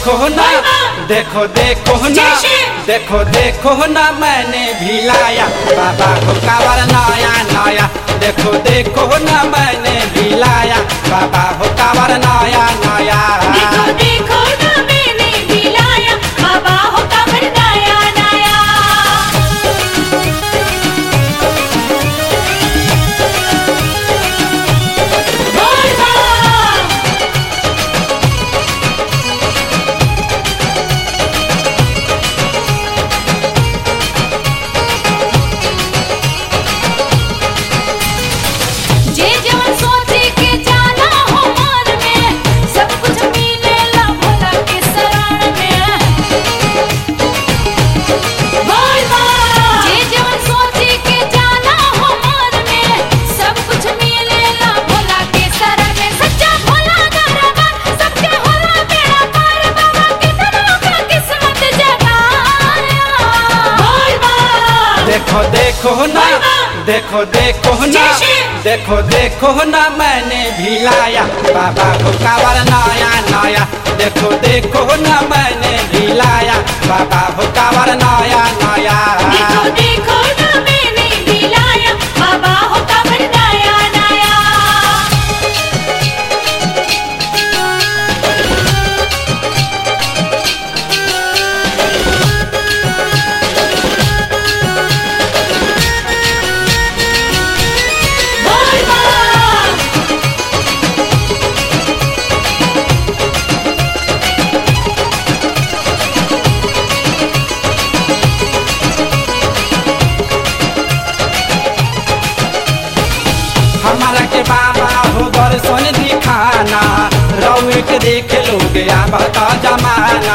देखो ना, देखो देखो ना, देखो देखो ना मैंने भी लाया बाबा को कांवर नया नया। देखो देखो ना मैंने भी लाया बाबा को कांवर नया नया। देखो देखो ना मैंने भी लाया बाबा हो कांवर नया नया। बोल बम। जे जवन सोचे के जाना हो मन में, सब कुछ मिलेला भोला के शरण में। बोल बम। जे जवन सोचे के जाना हो मन में, सब कुछ मिलेला भोला के शरण में। सच्चा भोला दरबार सबके होला बेड़ा पार, बाबा के दरबार का किस्मत जगाया। बोल बम। देखो देखो ना, देखो देखो ना, देखो देखो ना मैंने भी लाया बाबा को कांवर नया नया। देखो देखो ना मैंने भी लाया बाबा को कांवर नया नया। देखो देखो ना मैंने भी लाया बाबा हो कांवर नया नया। बोल बम। हमारा के बाबा हो दर्शन दिखाना, रउए के देख लोग बता जमाना।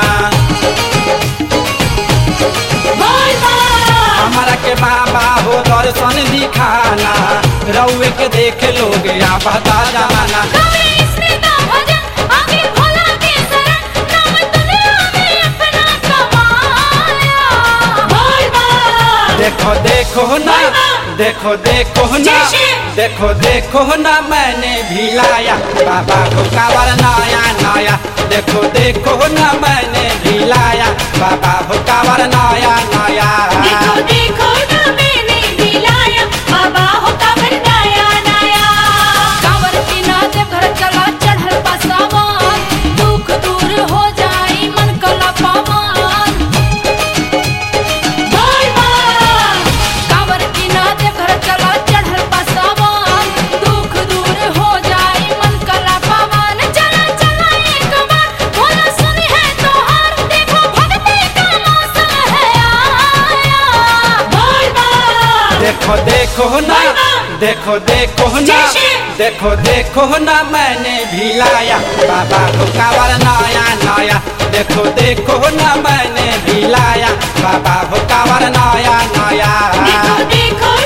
बोल बम। हमारा के बाबा हो दर्शन दिखाना, रउए के देख लोग बता जमाना। गावे इसमें का भजन आगे भोला के शरण, नाम दुनिया में अपना कमाया। बोल बम। देखो देखो ना, देखो देखो ना, देखो देखो ना मैंने भी लाया बाबा को कांवर नया नया। देखो देखो ना मैंने भी लाया बाबा को कांवर नया नया। देखो देखो ना मैंने भी लाया बाबा हो कांवर नया नया। कांवर बिना देवघर चला चढ़ल पासावान, दुख दूर हो जाई मन कला पावन। बोल बम। कांवर बिना देवघर चला चढ़ल पासावान, दुख दूर हो जाई मन कला पावन। चला चला एक बार भोला सुनी है तोहार, देखो भक्ति का मौसम है आया। बोल बम। देखो देखो ना, देखो देखो ना, देखो देखो ना मैंने भी लाया बाबा को कांवर नया नया। देखो देखो ना मैंने भी लाया बाबा को कांवर नया नया। देखो देखो